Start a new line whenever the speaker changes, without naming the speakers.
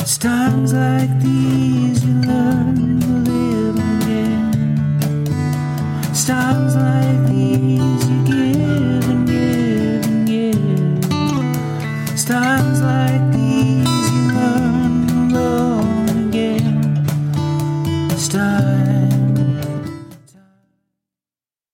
It's times like these you learn to live again. It's times like these you